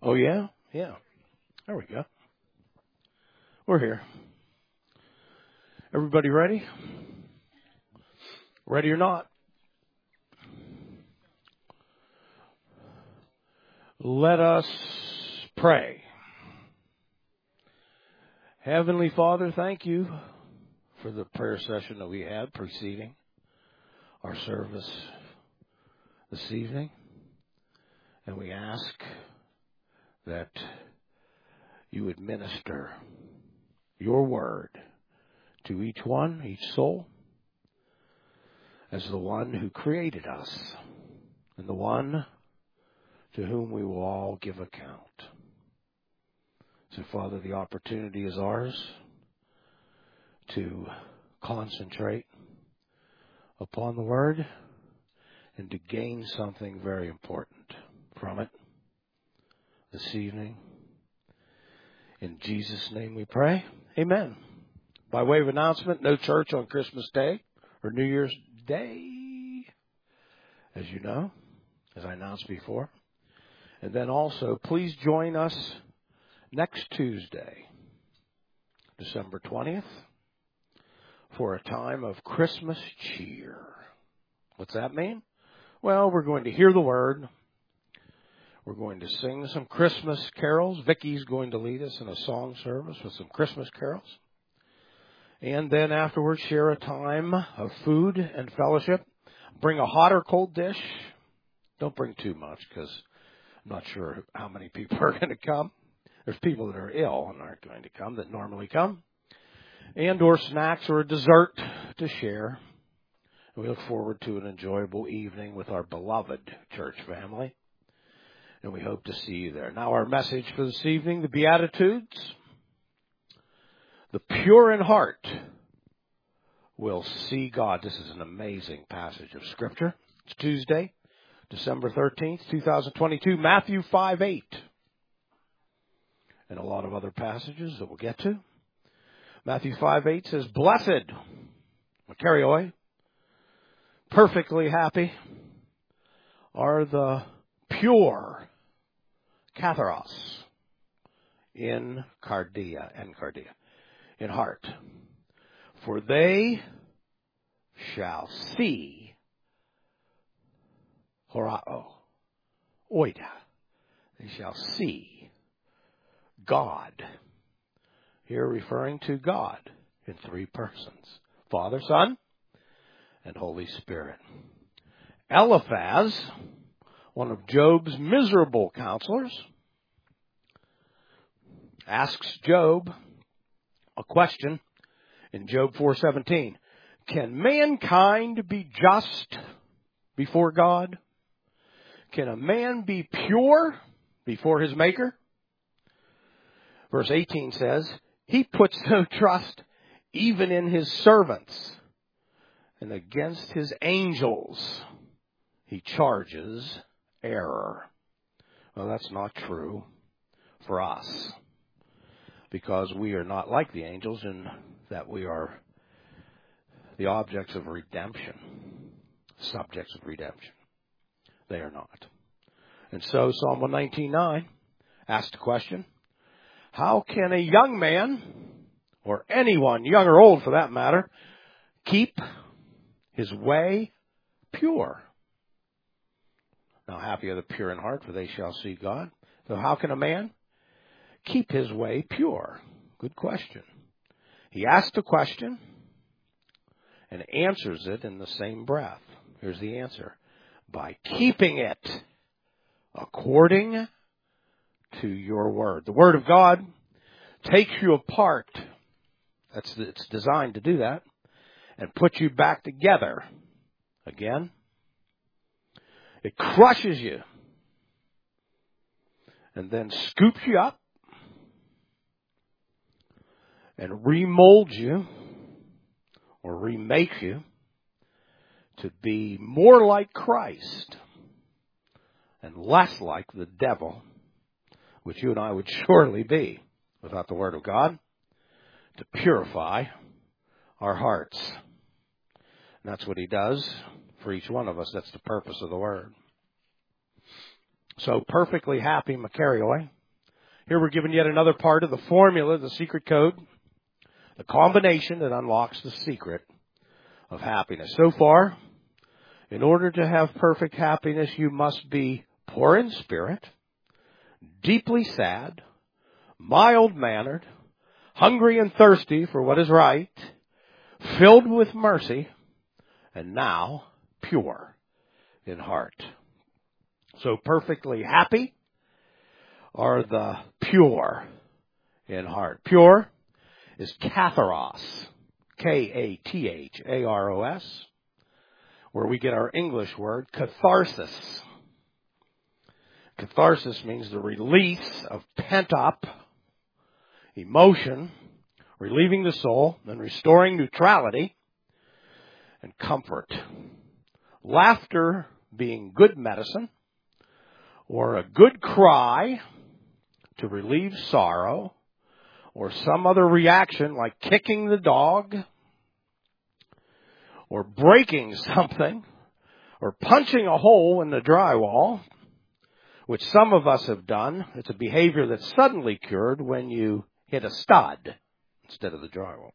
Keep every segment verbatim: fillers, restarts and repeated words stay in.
Oh, yeah? Yeah. There we go. We're here. Everybody ready? Ready or not? Let us pray. Heavenly Father, thank you for the prayer session that we had preceding our service this evening. And we ask that you would minister your word to each one, each soul, as the one who created us and the one to whom we will all give account. So, Father, the opportunity is ours to concentrate upon the word and to gain something very important from it this evening. In Jesus' name we pray. Amen. By way of announcement, no church on Christmas Day or New Year's Day, as you know, as I announced before. And then also, please join us next Tuesday, December twentieth, for a time of Christmas cheer. What's that mean? Well, we're going to hear the word. We're going to sing some Christmas carols. Vicky's going to lead us in a song service with some Christmas carols. And then afterwards, share a time of food and fellowship. Bring a hot or cold dish. Don't bring too much because I'm not sure how many people are going to come. There's people that are ill and aren't going to come that normally come. And or snacks or a dessert to share. We look forward to an enjoyable evening with our beloved church family. And we hope to see you there. Now our message for this evening, the Beatitudes. The pure in heart will see God. This is an amazing passage of Scripture. It's Tuesday, December thirteenth, twenty twenty-two, Matthew five eight. And a lot of other passages that we'll get to. Matthew five eight says, Blessed, Makarioi, perfectly happy, are the pure, katharos, in cardia, and cardia, in heart. For they shall see, horao, oida, they shall see God. Here referring to God in three persons, Father, Son, and Holy Spirit. Eliphaz, one of Job's miserable counselors, asks Job a question in Job four seventeen. Can mankind be just before God? Can a man be pure before his Maker? Verse eighteen says, he puts no trust even in his servants, and against his angels he charges error. Well, that's not true for us, because we are not like the angels in that we are the objects of redemption, subjects of redemption. They are not. And so Psalm one nineteen nine asked a question, how can a young man, or anyone, young or old for that matter, keep his way pure? Now, happy are the pure in heart, for they shall see God. So how can a man keep his way pure? Good question. He asked a question and answers it in the same breath. Here's the answer. By keeping it according to your word. The word of God takes you apart. That's it's designed to do that. And puts you back together again. It crushes you and then scoops you up and remolds you or remakes you to be more like Christ and less like the devil, which you and I would surely be without the Word of God, to purify our hearts. And that's what He does for each one of us. That's the purpose of the Word. So perfectly happy Makarioi. Here we're given yet another part of the formula, the secret code, the combination that unlocks the secret of happiness. So far, in order to have perfect happiness, you must be poor in spirit, deeply sad, mild-mannered, hungry and thirsty for what is right, filled with mercy, and now pure in heart. So perfectly happy are the pure in heart. Pure is katharos, K A T H A R O S, where we get our English word catharsis. Catharsis means the release of pent-up emotion, relieving the soul and restoring neutrality and comfort. Laughter being good medicine, or a good cry to relieve sorrow, or some other reaction like kicking the dog, or breaking something, or punching a hole in the drywall, which some of us have done. It's a behavior that's suddenly cured when you hit a stud instead of the drywall.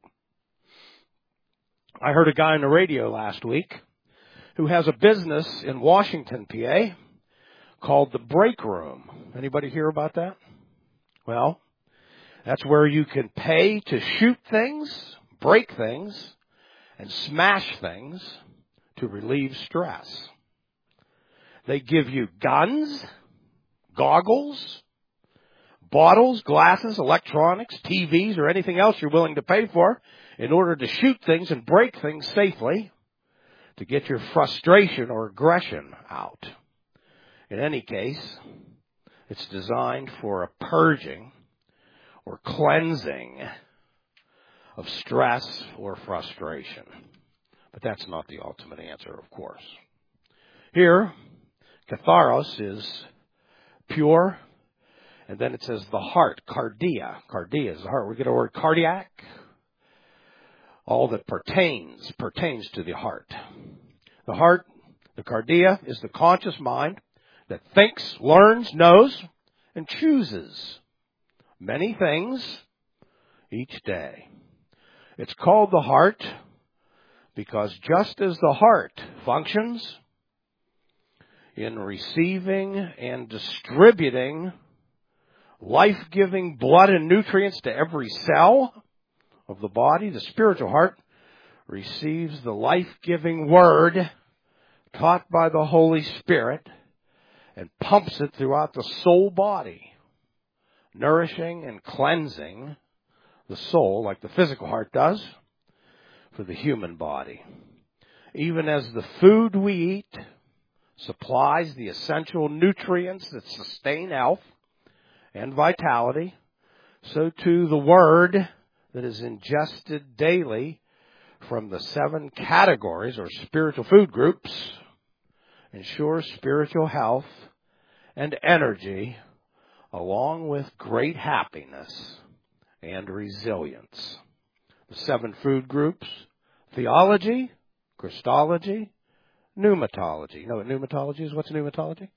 I heard a guy on the radio last week who has a business in Washington, P A, called the Break Room. Anybody hear about that? Well, that's where you can pay to shoot things, break things, and smash things to relieve stress. They give you guns, goggles, bottles, glasses, electronics, T Vs, or anything else you're willing to pay for in order to shoot things and break things safely to get your frustration or aggression out. In any case, it's designed for a purging or cleansing of stress or frustration. But that's not the ultimate answer, of course. Here, katharos is pure, and then it says the heart, cardia. Cardia is the heart. We get our word cardiac. All that pertains, pertains to the heart. The heart, the cardia, is the conscious mind that thinks, learns, knows, and chooses many things each day. It's called the heart because just as the heart functions in receiving and distributing life-giving blood and nutrients to every cell of the body, the spiritual heart receives the life-giving word taught by the Holy Spirit and pumps it throughout the soul body, nourishing and cleansing the soul like the physical heart does for the human body. Even as the food we eat supplies the essential nutrients that sustain health and vitality, so too the word that is ingested daily from the seven categories or spiritual food groups ensures spiritual health and energy along with great happiness and resilience. The seven food groups: theology, Christology, pneumatology. You know what pneumatology is? What's pneumatology?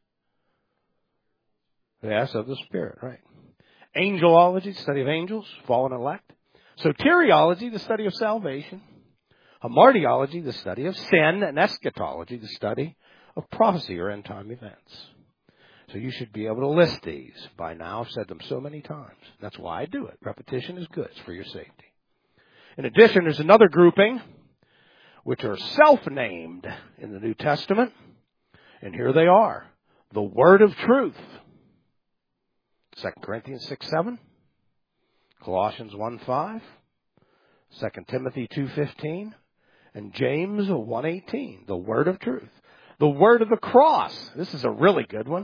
Yes, of the Spirit, right. Angelology, the study of angels, fallen elect. Soteriology, the study of salvation. Hamartiology, the study of sin. And eschatology, the study of prophecy or end-time events. So you should be able to list these by now. I've said them so many times. That's why I do it. Repetition is good. It's for your safety. In addition, there's another grouping, which are self-named in the New Testament. And here they are. The Word of Truth. Second Corinthians six seven. Colossians one five. Second Timothy two fifteen. And James one eighteen. The Word of Truth. The Word of the Cross. This is a really good one.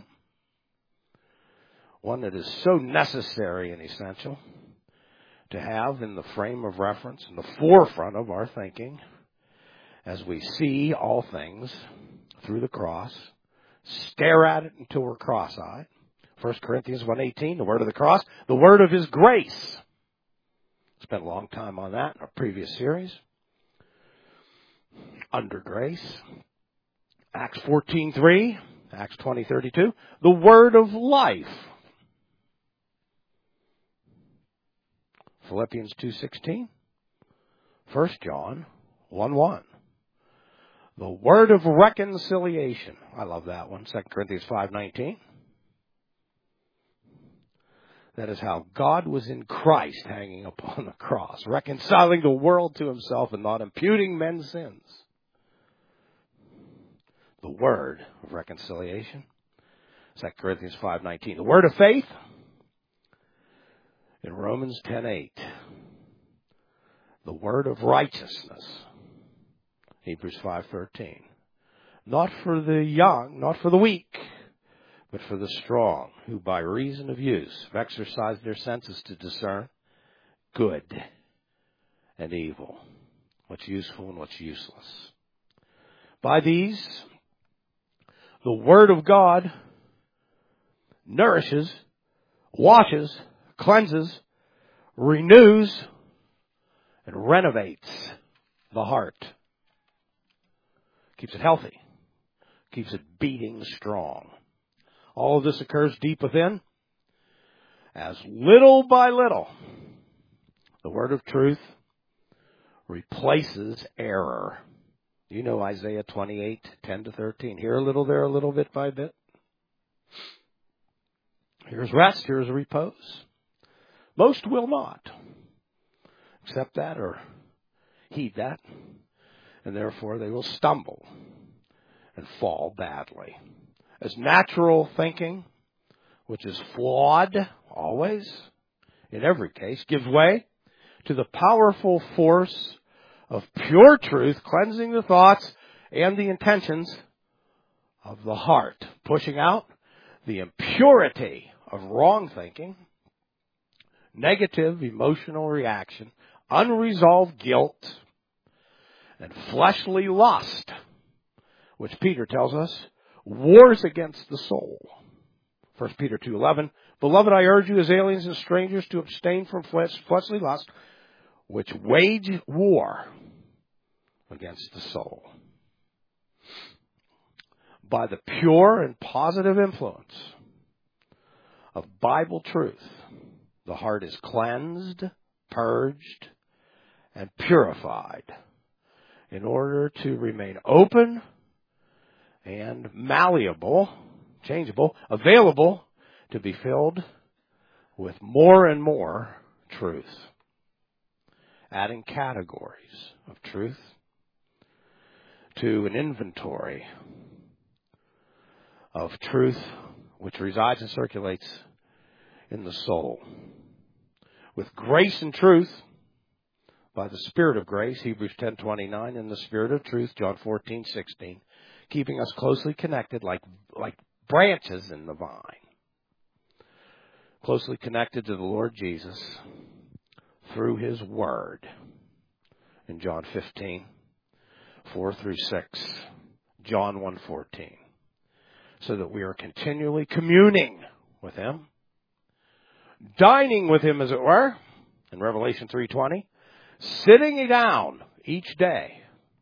One that is so necessary and essential to have in the frame of reference, in the forefront of our thinking, as we see all things through the cross, stare at it until we're cross-eyed. First Corinthians one eighteen, the word of the cross, the word of His grace. Spent a long time on that in our previous series. Under grace. Acts fourteen three, Acts twenty thirty-two, the word of life. Philippians two sixteen, First John one one. The word of reconciliation. I love that one. Second Corinthians five nineteen. That is how God was in Christ hanging upon the cross, reconciling the world to himself and not imputing men's sins. The word of reconciliation. Second Corinthians five nineteen. The word of faith. In Romans ten eight. The word of righteousness. Hebrews five thirteen. Not for the young, not for the weak, but for the strong, who by reason of use have exercised their senses to discern good and evil, what's useful and what's useless. By these, the Word of God nourishes, washes, cleanses, renews, and renovates the heart. Keeps it healthy. Keeps it beating strong. All of this occurs deep within as little by little the word of truth replaces error. You know Isaiah twenty-eight, ten to thirteen. Here a little, there a little, bit by bit. Here's rest, here's repose. Most will not accept that or heed that, and therefore they will stumble and fall badly. As natural thinking, which is flawed always, in every case, gives way to the powerful force of pure truth, cleansing the thoughts and the intentions of the heart, pushing out the impurity of wrong thinking, negative emotional reaction, unresolved guilt, and fleshly lust, which Peter tells us wars against the soul. First Peter two eleven. Beloved, I urge you as aliens and strangers to abstain from flesh, fleshly lust, which wage war against the soul. By the pure and positive influence of Bible truth, the heart is cleansed, purged, and purified in order to remain open and malleable, changeable, available to be filled with more and more truth. Adding categories of truth to an inventory of truth which resides and circulates in the soul. With grace and truth, by the Spirit of grace, Hebrews ten twenty-nine, and the Spirit of truth, John fourteen sixteen, keeping us closely connected like, like branches in the vine. Closely connected to the Lord Jesus through His Word. In John fifteen, four through six, John one fourteen. So that we are continually communing with Him, dining with Him, as it were, in Revelation three twenty, sitting down each day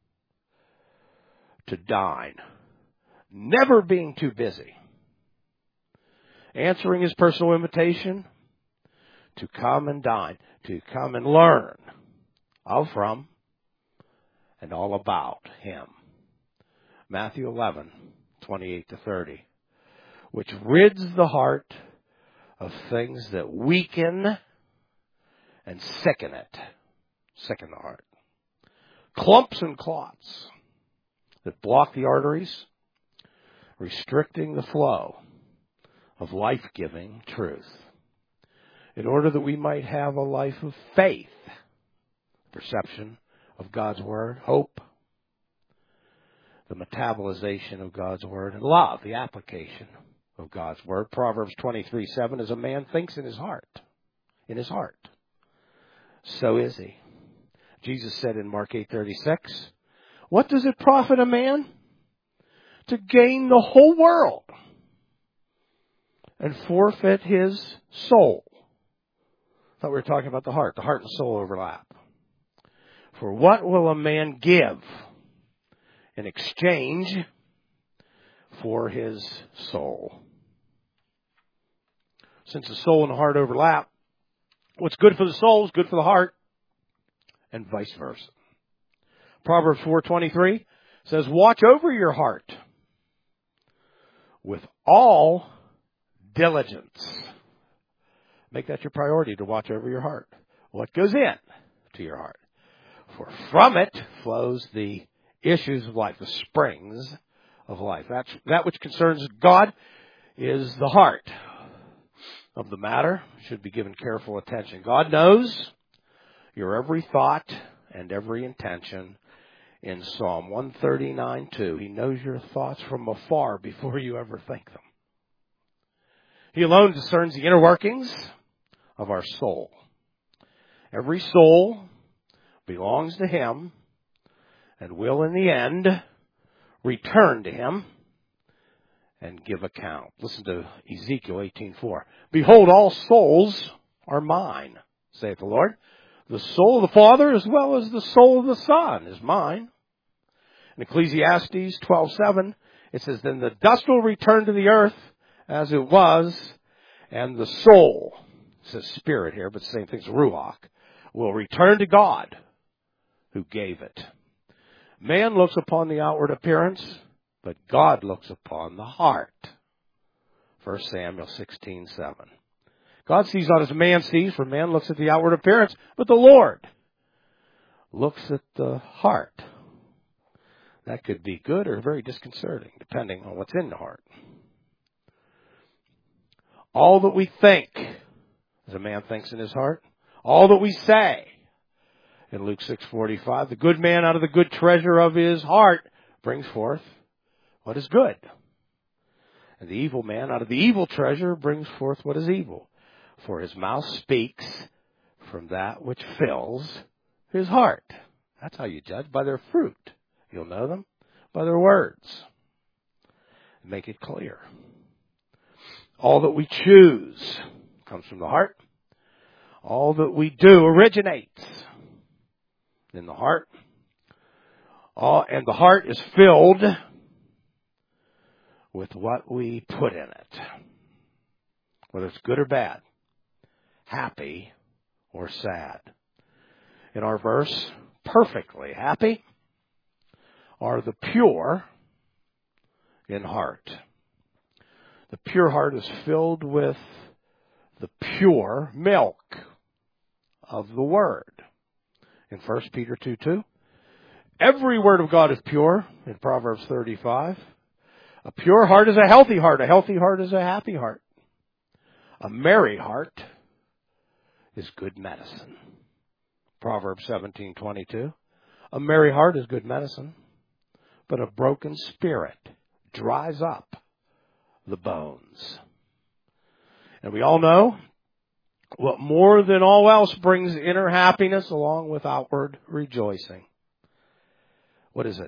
to dine, never being too busy, answering His personal invitation to come and dine, to come and learn of, from, and all about Him. Matthew eleven, twenty-eight to thirty, which rids the heart of things that weaken and sicken it, sicken the heart. Clumps and clots that block the arteries, restricting the flow of life-giving truth, in order that we might have a life of faith, perception of God's Word, hope, the metabolization of God's Word, and love, the application of God's Word. Proverbs twenty-three seven, as a man thinks in his heart, in his heart, so is he. Jesus said in Mark eight thirty-six, what does it profit a man to gain the whole world and forfeit his soul? I thought we were talking about the heart. The heart and soul overlap. For what will a man give in exchange for his soul. Since the soul and the heart overlap, what's good for the soul is good for the heart, and vice versa. Proverbs four twenty-three says, watch over your heart with all diligence. Make that your priority, to watch over your heart. What goes in to your heart? For from it flows the issues of life, the springs of life. That's, that which concerns God is the heart of the matter. Should be given careful attention. God knows your every thought and every intention. In Psalm one thirty-nine two, He knows your thoughts from afar before you ever think them. He alone discerns the inner workings of our soul. Every soul belongs to Him and will in the end return to Him and give account. Listen to Ezekiel eighteen four. Behold, all souls are mine, saith the Lord. The soul of the Father as well as the soul of the Son is mine. In Ecclesiastes twelve seven, it says, then the dust will return to the earth as it was, and the soul, it says spirit here, but the same thing's ruach, will return to God who gave it. Man looks upon the outward appearance, but God looks upon the heart. First Samuel sixteen seven. God sees not as man sees, for man looks at the outward appearance, but the Lord looks at the heart. That could be good or very disconcerting, depending on what's in the heart. All that we think, as a man thinks in his heart, all that we say, in Luke six forty-five, the good man out of the good treasure of his heart brings forth what is good. And the evil man out of the evil treasure brings forth what is evil. For his mouth speaks from that which fills his heart. That's how you judge, by their fruit. You'll know them by their words. Make it clear. All that we choose comes from the heart. All that we do originates in the heart. All, and the heart is filled with what we put in it. Whether it's good or bad. Happy or sad. In our verse, perfectly happy are the pure in heart. The pure heart is filled with the pure milk of the Word. In First Peter two two, every word of God is pure. In Proverbs thirty-five, a pure heart is a healthy heart. A healthy heart is a happy heart. A merry heart is good medicine. Proverbs seventeen twenty-two, a merry heart is good medicine, but a broken spirit dries up the bones. And we all know what more than all else brings inner happiness along with outward rejoicing. What is it?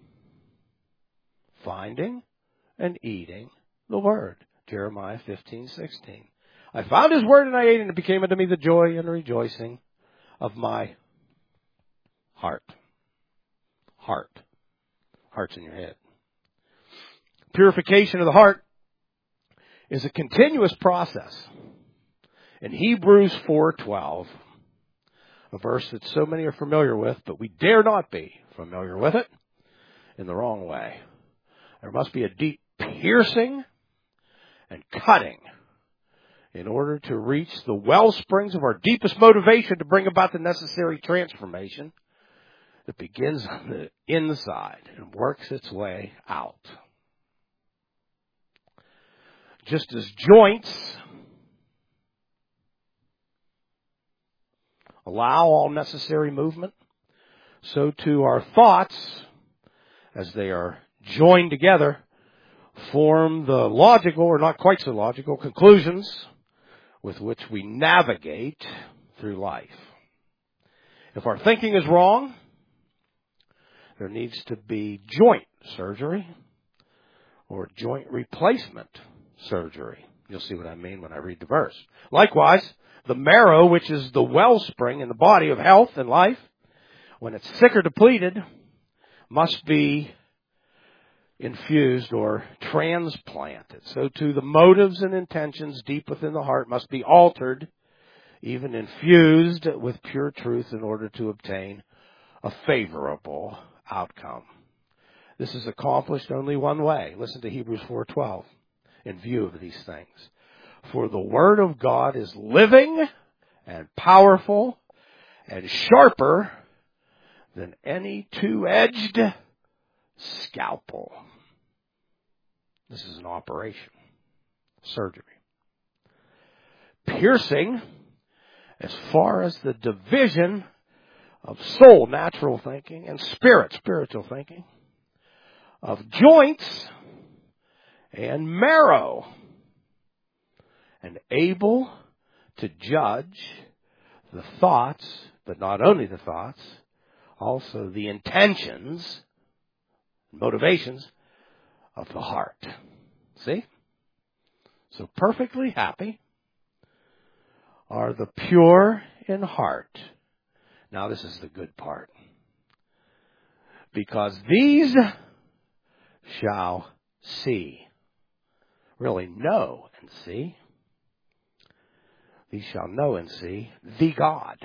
Finding and eating the Word. Jeremiah fifteen sixteen. I found His Word and I ate, and it became unto me the joy and rejoicing of my heart. Heart. Heart's in your head. Purification of the heart is a continuous process. In Hebrews four twelve, a verse that so many are familiar with, but we dare not be familiar with it in the wrong way. There must be a deep piercing and cutting in order to reach the well springs of our deepest motivation to bring about the necessary transformation that begins on the inside and works its way out. Just as joints allow all necessary movement, so too our thoughts, as they are joined together, form the logical, or not quite so logical, conclusions with which we navigate through life. If our thinking is wrong, there needs to be joint surgery or joint replacement surgery. You'll see what I mean when I read the verse. Likewise, the marrow, which is the wellspring in the body of health and life, when it's sick or depleted, must be infused or transplanted. So too the motives and intentions deep within the heart must be altered, even infused with pure truth in order to obtain a favorable outcome. This is accomplished only one way. Listen to Hebrews four twelve in view of these things. For the word of God is living and powerful and sharper than any two-edged scalpel. This is an operation, surgery. Piercing as far as the division of soul, natural thinking, and spirit, spiritual thinking, of joints and marrow, and able to judge the thoughts, but not only the thoughts, also the intentions, motivations of the heart. See? So perfectly happy are the pure in heart. Now this is the good part. Because these shall see. Really know and see. These shall know and see the God.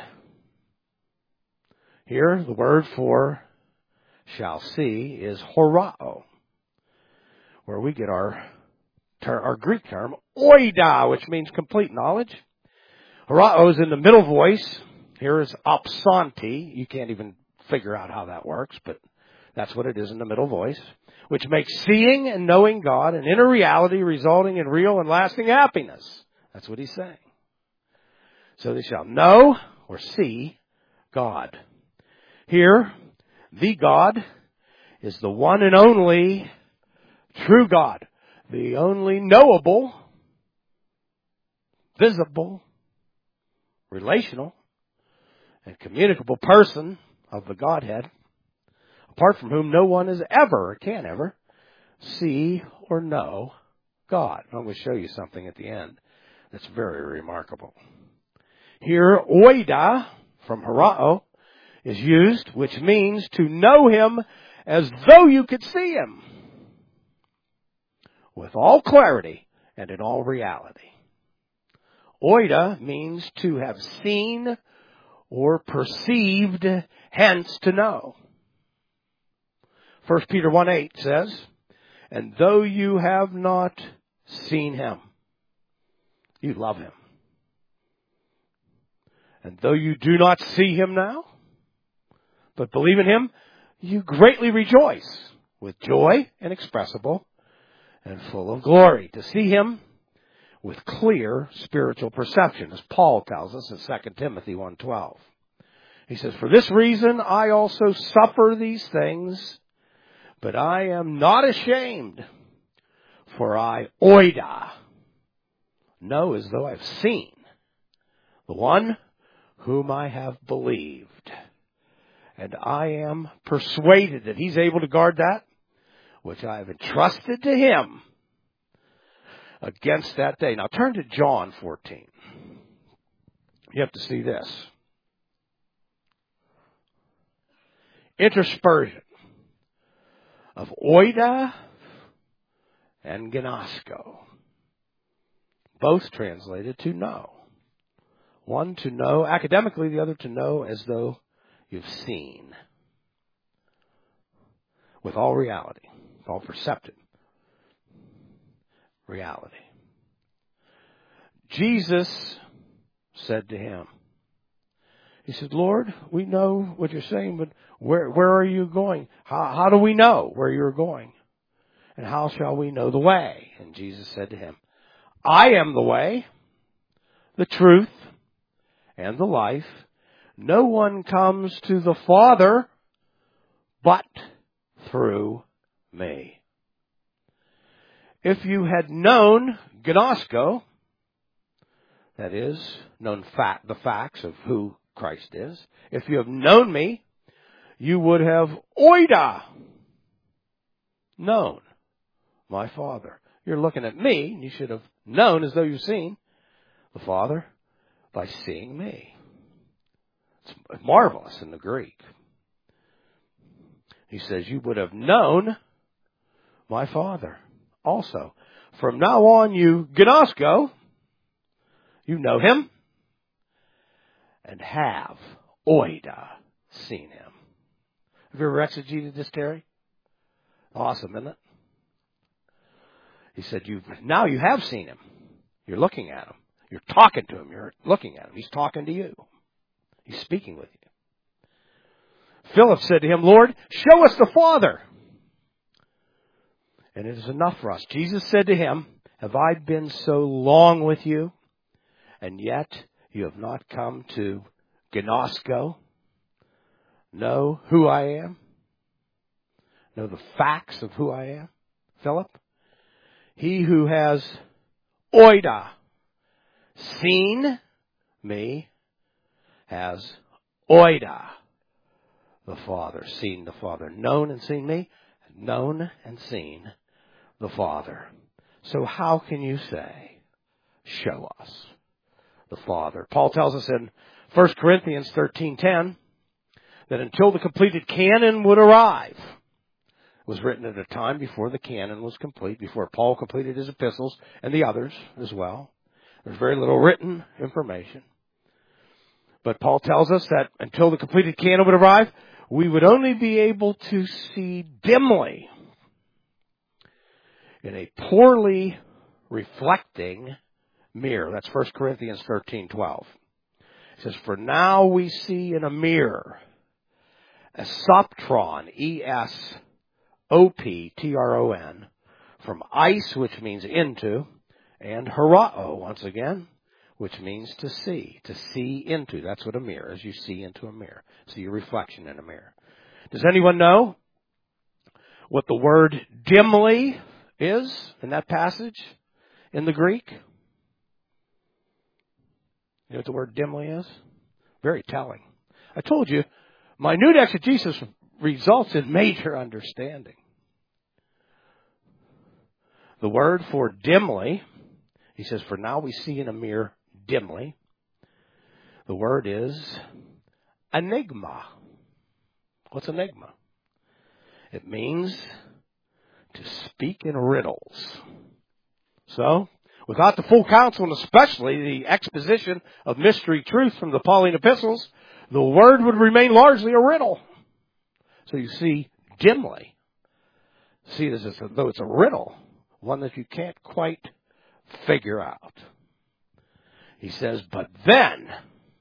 Here, the word for shall see is horao, where we get our ter- our Greek term oida, which means complete knowledge. Horao is in the middle voice. Here is opsanti. You can't even figure out how that works, but that's what it is in the middle voice, which makes seeing and knowing God an inner reality resulting in real and lasting happiness. That's what he's saying. So they shall know or see God. Here, the God is the one and only true God, the only knowable, visible, relational, and communicable person of the Godhead, apart from whom no one is ever, or can ever, see or know God. I'm going to show you something at the end that's very remarkable. Here, oida, from horao, is used, which means to know him as though you could see him, with all clarity and in all reality. Oida means to have seen or perceived, hence to know. First Peter one eight says, and though you have not seen him, you love him. And though you do not see him now, but believe in him, you greatly rejoice with joy inexpressible and full of glory. To see him with clear spiritual perception, as Paul tells us in Second Timothy one twelve. He says, for this reason I also suffer these things, but I am not ashamed, for I oida, know as though I've seen the one whom I have believed. And I am persuaded that he's able to guard that which I have entrusted to him against that day. Now turn to John fourteen. You have to see this. Interspersion of oida and gnosko. Both translated to know. One to know academically, the other to know as though you've seen. With all reality, all perceptive reality. Jesus said to him, he said, Lord, we know what you're saying, but where where are you going? How, how do we know where you're going? And how shall we know the way? And Jesus said to him, I am the way, the truth, and the life. No one comes to the Father but through me. If you had known gnosko, that is, known fact, the facts of who Christ is, if you have known me, you would have oida, known my Father. You're looking at me, and you should have known as though you've seen the Father by seeing me. It's marvelous in the Greek. He says, you would have known my Father also. From now on, you gnosko, you know him, and have oida seen him. Have you ever exegeted this, Terry? Awesome, isn't it? He said, "You now you have seen him. You're looking at him. You're talking to him. You're looking at him. He's talking to you. He's speaking with you." Philip said to him, "Lord, show us the Father, and it is enough for us." Jesus said to him, "Have I been so long with you, and yet you have not come to gnosko, know who I am, know the facts of who I am?" Philip, he who has oida, seen me, has oida, the Father, seen the Father. Known and seen me, known and seen the Father. So how can you say, show us the Father? Paul tells us in First Corinthians thirteen ten that until the completed canon would arrive, it was written at a time before the canon was complete, before Paul completed his epistles and the others as well. There's very little written information. But Paul tells us that until the completed canon would arrive, we would only be able to see dimly in a poorly reflecting mirror. That's First Corinthians thirteen twelve. It says, "For now we see in a mirror, a soptron, E S O P T R O N, from ice, which means into, and horao, once again, which means to see, to see into." That's what a mirror is. You see into a mirror. See your reflection in a mirror. Does anyone know what the word dimly is in that passage in the Greek? You know what the word dimly is? Very telling. I told you, minute exegesis results in major understanding. The word for dimly, he says, "For now we see in a mirror dimly." The word is enigma. What's enigma? It means to speak in riddles. So, without the full counsel and especially the exposition of mystery truth from the Pauline epistles, the word would remain largely a riddle. So you see dimly. See it as though it's a riddle, one that you can't quite figure out. He says, but then,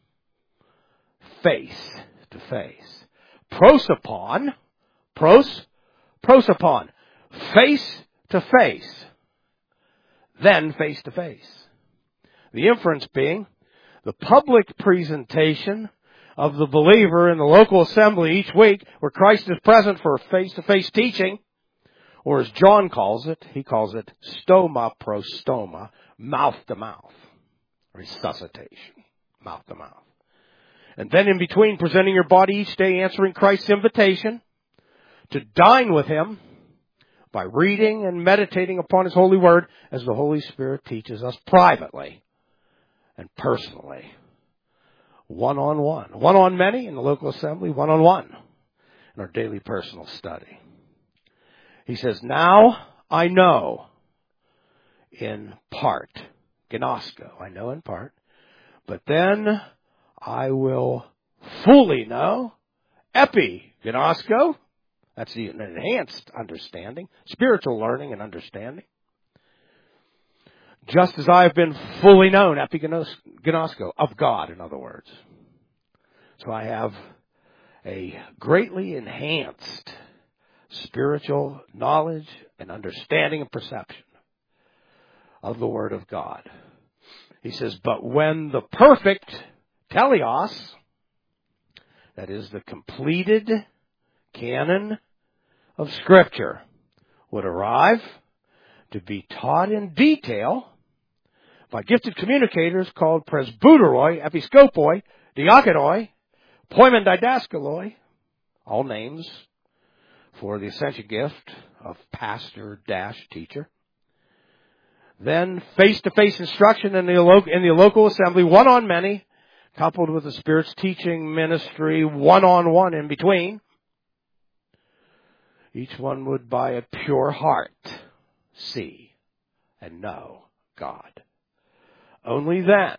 face to face. Prosopon, pros, prosopon, face to face. Then face to face. The inference being the public presentation of the believer in the local assembly each week where Christ is present for face-to-face teaching, or as John calls it, he calls it stoma prostoma, mouth-to-mouth, resuscitation, mouth-to-mouth. And then in between presenting your body each day, answering Christ's invitation to dine with him by reading and meditating upon his holy word as the Holy Spirit teaches us privately and personally. One-on-one. One on many in the local assembly, one-on-one in our daily personal study. He says, now I know in part. Gnosko, I know in part. But then I will fully know. Epi, gnosko. That's the enhanced understanding, spiritual learning and understanding. Just as I have been fully known, epignosko, of God, in other words. So I have a greatly enhanced spiritual knowledge and understanding and perception of the Word of God. He says, but when the perfect teleos, that is the completed canon of Scripture, would arrive to be taught in detail by gifted communicators called presbyteroi, episkopoi, diakonoi, poimen didaskaloi, all names for the essential gift of pastor dash teacher. Then face-to-face instruction in the, in the local assembly, one on many, coupled with the Spirit's teaching ministry, one-on-one in between. each one would by a pure heart see and know God. Only then,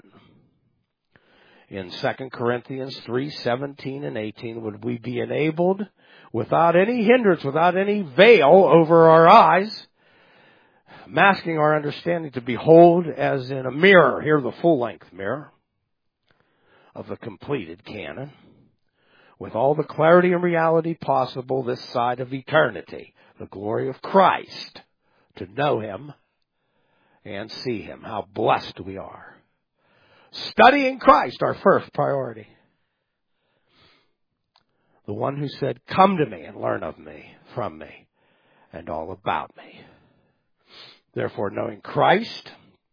in Second Corinthians three seventeen and eighteen, would we be enabled, without any hindrance, without any veil over our eyes, masking our understanding, to behold as in a mirror, here the full-length mirror of the completed canon, with all the clarity and reality possible this side of eternity, the glory of Christ, to know Him and see Him. How blessed we are. Studying Christ, our first priority. The one who said, "Come to me and learn of me, from me, and all about me." Therefore, knowing Christ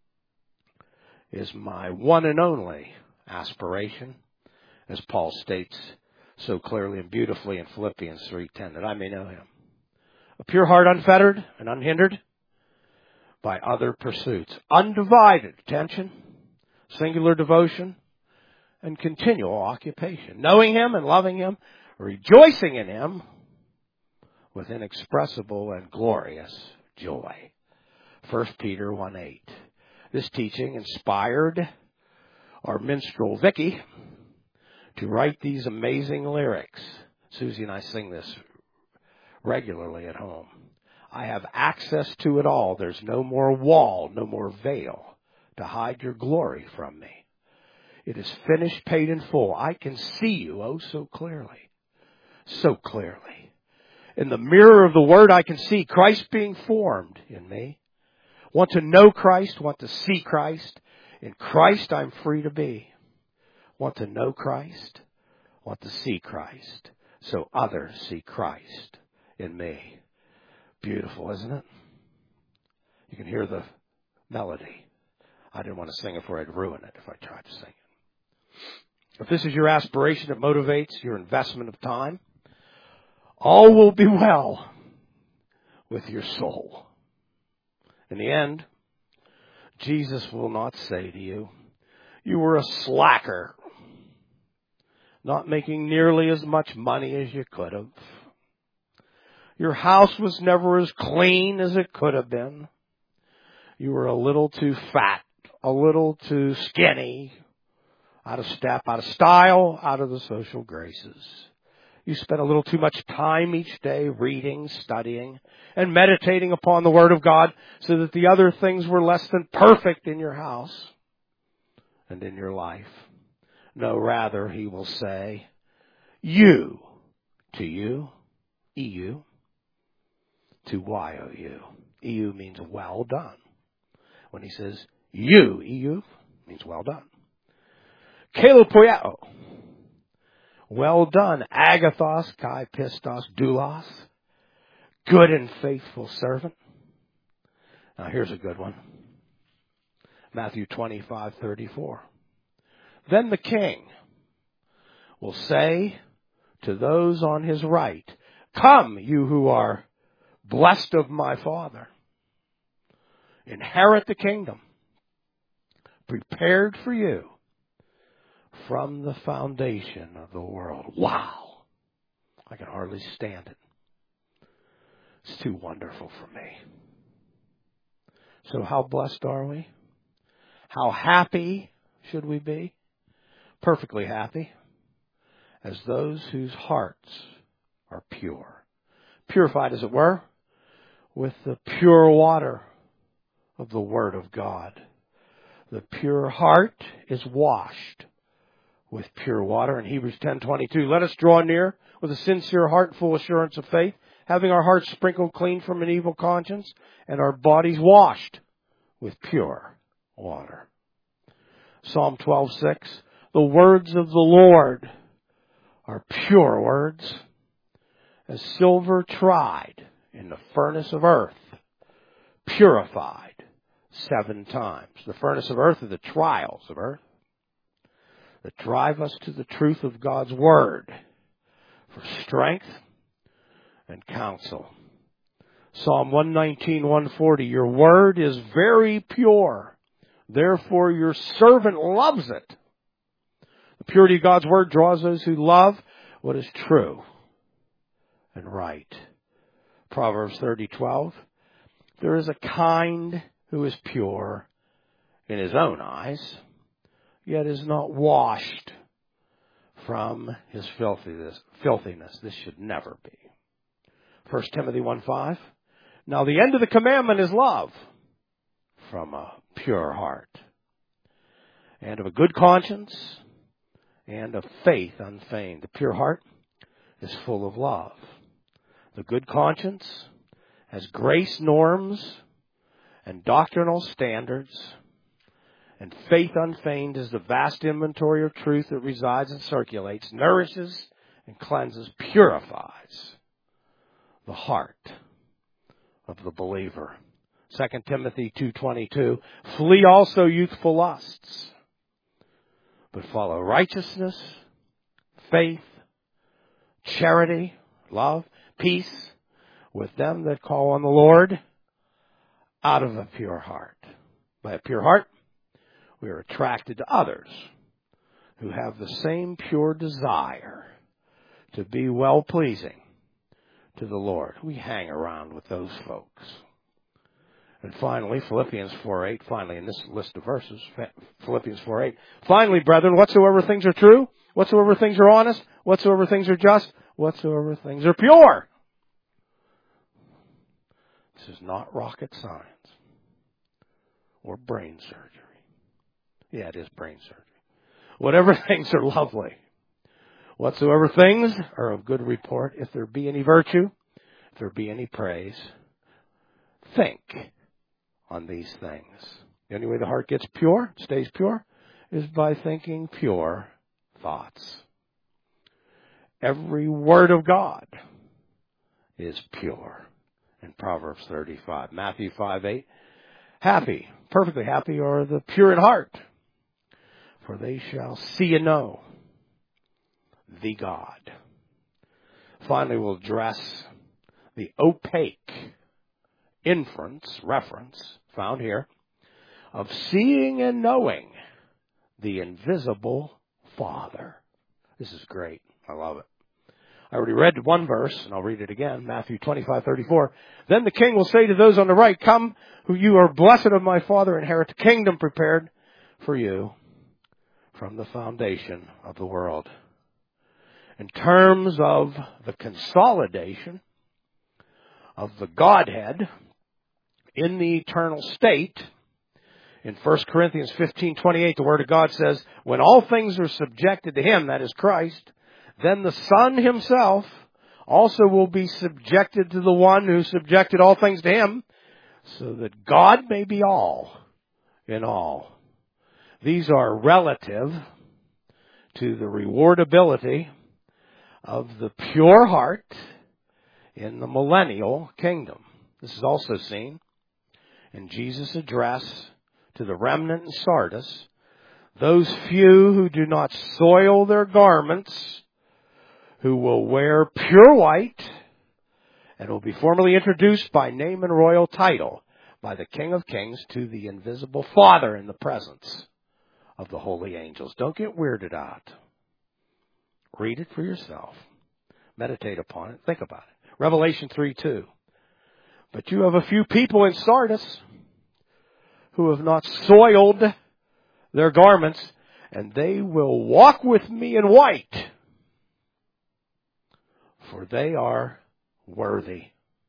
is my one and only aspiration, as Paul states so clearly and beautifully in Philippians three ten, that I may know Him. A pure heart, unfettered and unhindered by other pursuits. Undivided attention, singular devotion, and continual occupation. Knowing Him and loving Him, rejoicing in Him with inexpressible and glorious joy. First Peter one eight. This teaching inspired our minstrel Vicky to write these amazing lyrics. Susie and I sing this regularly at home. I have access to it all. There's no more wall, no more veil to hide your glory from me. It is finished, paid in full. I can see you oh so clearly, so clearly. In the mirror of the Word, I can see Christ being formed in me. Want to know Christ, want to see Christ. In Christ, I'm free to be. Want to know Christ, want to see Christ, so others see Christ in me. Beautiful, isn't it? You can hear the melody. I didn't want to sing it for I'd ruin it if I tried to sing it. If this is your aspiration that motivates your investment of time, all will be well with your soul. In the end, Jesus will not say to you, "You were a slacker, not making nearly as much money as you could have. Your house was never as clean as it could have been. You were a little too fat, a little too skinny, out of step, out of style, out of the social graces. You spent a little too much time each day reading, studying, and meditating upon the Word of God, so that the other things were less than perfect in your house and in your life. No, rather, He will say, you, to you, E U, to Y O U. E U means well done. When He says you, E U, means well done. Kalopoiao. Well done, agathos, kai pistos, doulos, good and faithful servant. Now here's a good one. Matthew twenty-five thirty-four. Then the king will say to those on his right, "Come, you who are blessed of my Father. Inherit the kingdom prepared for you from the foundation of the world." Wow. I can hardly stand it. It's too wonderful for me. So how blessed are we? How happy should we be? Perfectly happy, as those whose hearts are pure. Purified, as it were, with the pure water of the Word of God. The pure heart is washed with pure water. In Hebrews ten twenty-two, let us draw near with a sincere heart, full assurance of faith, having our hearts sprinkled clean from an evil conscience, and our bodies washed with pure water. Psalm twelve six, the words of the Lord are pure words, as silver tried in the furnace of earth, purified seven times. The furnace of earth are the trials of earth that drive us to the truth of God's Word for strength and counsel. Psalm one nineteen, one forty, your Word is very pure, therefore your servant loves it. The purity of God's Word draws those who love what is true and right Proverbs thirty twelve. There is a kind who is pure in his own eyes, yet is not washed from his filthiness. filthiness. This should never be. First Timothy one five. Now the end of the commandment is love from a pure heart, and of a good conscience, and of faith unfeigned. The pure heart is full of love. The good conscience has grace norms and doctrinal standards, and faith unfeigned is the vast inventory of truth that resides and circulates, nourishes and cleanses, purifies the heart of the believer. Second Timothy two twenty-two, flee also youthful lusts, but follow righteousness, faith, charity, love, peace with them that call on the Lord out of a pure heart. By a pure heart, we are attracted to others who have the same pure desire to be well-pleasing to the Lord. We hang around with those folks. And finally, Philippians four eight, finally in this list of verses, Philippians four eight, finally, brethren, whatsoever things are true, whatsoever things are honest, whatsoever things are just, whatsoever things are pure. This is not rocket science or brain surgery. Yeah, it is brain surgery. Whatever things are lovely, whatsoever things are of good report, if there be any virtue, if there be any praise, think on these things. The only way the heart gets pure, stays pure, is by thinking pure thoughts. Every word of God is pure. In Proverbs thirty-five, Matthew five eight, happy, perfectly happy are the pure in heart, for they shall see and know the God. Finally, we'll address the opaque inference, reference, found here, of seeing and knowing the invisible Father. This is great. I love it. I already read one verse, and I'll read it again, Matthew twenty-five thirty-four. Then the king will say to those on the right, come, who you are blessed of my Father, inherit the kingdom prepared for you from the foundation of the world. In terms of the consolidation of the Godhead in the eternal state, in First Corinthians fifteen twenty-eight, the Word of God says, when all things are subjected to Him, that is Christ, then the Son Himself also will be subjected to the one who subjected all things to Him, so that God may be all in all. These are relative to the rewardability of the pure heart in the millennial kingdom. This is also seen in Jesus' address to the remnant in Sardis, those few who do not soil their garments, who will wear pure white, and will be formally introduced by name and royal title by the King of Kings to the invisible Father in the presence of the holy angels. Don't get weirded out. Read it for yourself. Meditate upon it. Think about it. Revelation three two. But you have a few people in Sardis who have not soiled their garments, and they will walk with me in white, for they are worthy.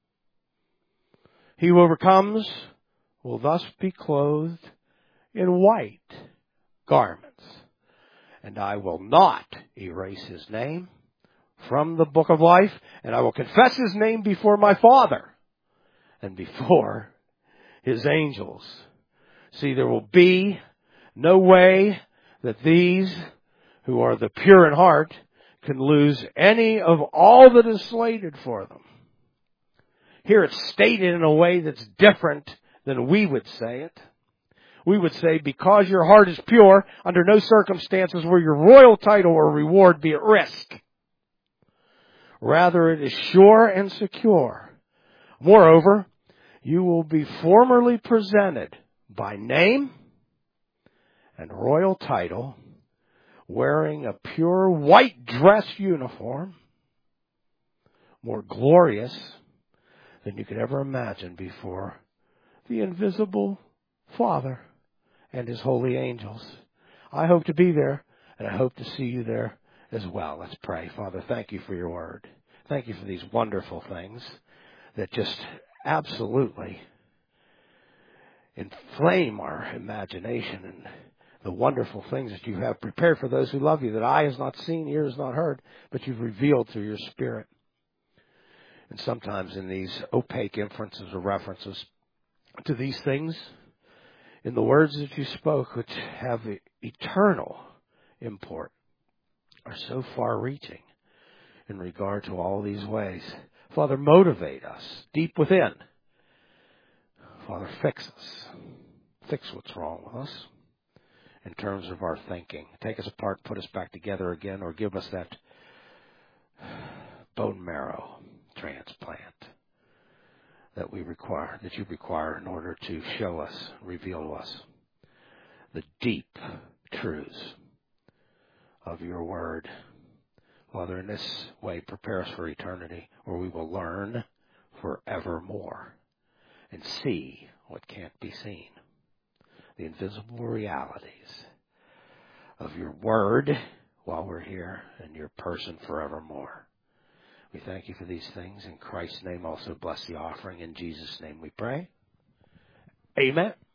He who overcomes will thus be clothed in white garments, and I will not erase his name from the book of life, and I will confess his name before my Father and before his angels. See, there will be no way that these who are the pure in heart can lose any of all that is slated for them. Here it's stated in a way that's different than we would say it. We would say, because your heart is pure, under no circumstances will your royal title or reward be at risk. Rather, it is sure and secure. Moreover, you will be formally presented by name and royal title, wearing a pure white dress uniform, more glorious than you could ever imagine before the invisible Father and His holy angels. I hope to be there, and I hope to see you there as well. Let's pray. Father, thank you for your word. Thank you for these wonderful things that just absolutely inflame our imagination and the wonderful things that you have prepared for those who love you, that eye has not seen, ear has not heard, but you've revealed through your Spirit. And sometimes in these opaque inferences or references to these things, in the words that you spoke, which have eternal import, are so far-reaching in regard to all these ways. Father, motivate us deep within. Father, fix us. Fix what's wrong with us in terms of our thinking. Take us apart, put us back together again, or give us that bone marrow transplant that we require, that you require in order to show us, reveal to us the deep truths of your word. Father, in this way, prepare us for eternity, where we will learn forevermore and see what can't be seen. The invisible realities of your word while we're here and your person forevermore. We thank you for these things. In Christ's name, also bless the offering. In Jesus' name we pray. Amen.